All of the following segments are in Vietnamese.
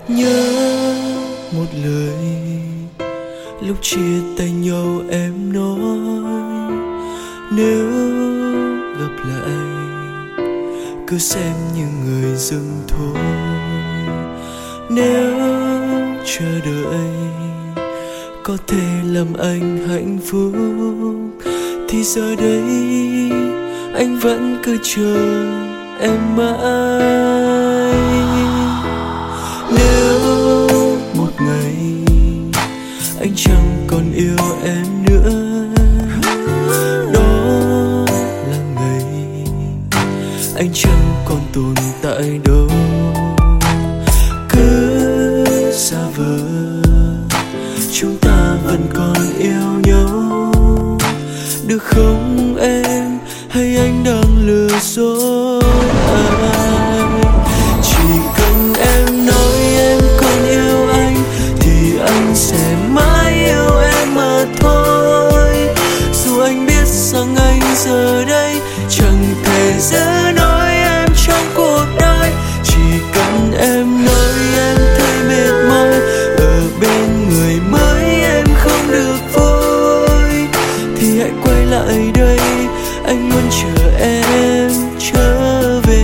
Nhớ một lời lúc chia tay nhau em nói, nếu gặp lại cứ xem như người dưng thôi. Nếu chờ đợi có thể làm anh hạnh phúc thì giờ đây anh vẫn cứ chờ em mãi. Nếu một ngày anh chẳng còn yêu em nữa, đó là ngày anh chẳng còn tồn tại đâu. Cứ xa vời chúng ta vẫn còn yêu nhau, được không em? Hay anh đang lừa dối anh? Chỉ cần em nói em còn yêu anh thì anh sẽ mãi yêu em mà thôi. Dù anh biết rằng anh giờ đây chẳng thể giữ nổi em trong cuộc đời. Chỉ cần em nói em thấy mệt mỏi ở bên người mới em không được vui thì hãy quay lại đây, anh luôn chờ em trở về.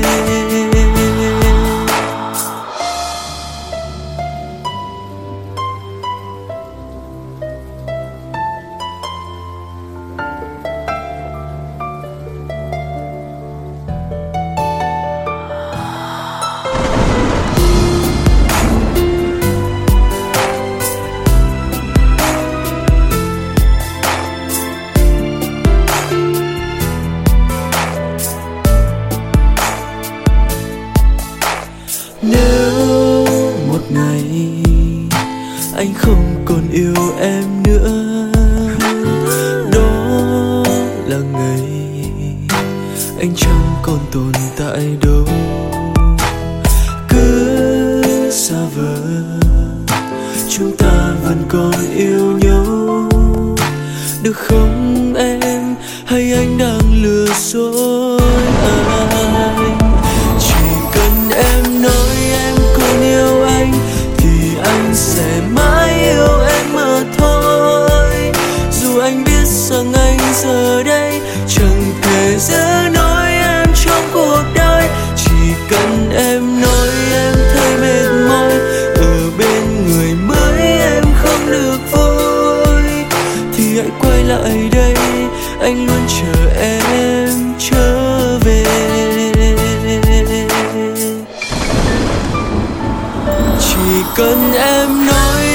Nếu một ngày anh không còn yêu em nữa, đó là ngày anh chẳng còn tồn tại đâu. Cứ xa vời chúng ta vẫn còn yêu nhau, được không em? Hay anh đang lừa dối anh? Chỉ cần em nói em còn yêu anh thì anh sẽ mãi yêu em mà thôi. Dù anh biết rằng anh giờ đây chẳng thể giữ nổi em trong cuộc đời. Chỉ cần em nói em thấy mệt mỏi ở bên người mới em không được vui thì hãy quay lại đây, anh luôn chờ em trở về. Chỉ cần em nói